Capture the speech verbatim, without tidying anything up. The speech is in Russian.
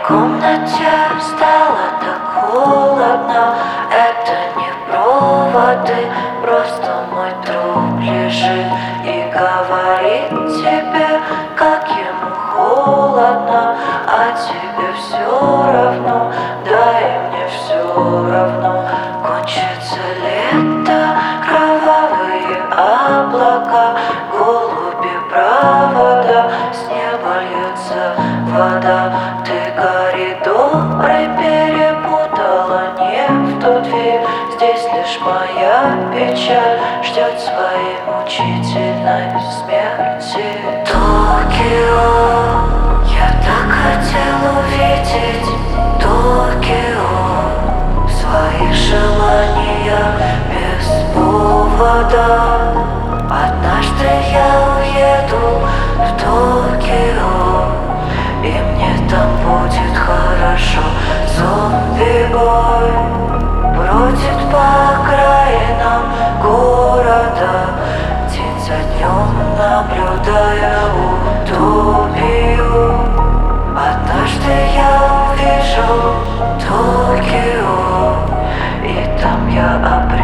комнате стало так холодно. Это не проводы, просто мой друг лежит и говорит тебе, как ему холодно. А тебе все равно, да и мне все равно. Кончится лето, кровавые облака, голуби провода, с неба льется вода. Ты коридоры перепутала, не в ту дверь. Здесь лишь моя печаль ждет своей мучительной смерти. Токио, я так хотел увидеть Токио, свои желания без повода. Однажды я уеду в Токио, и мне там будет хорошо. Зомби-бой бродит по окраинам города, день за днем наблюдая утопию. Однажды я увижу Токио, и там я опять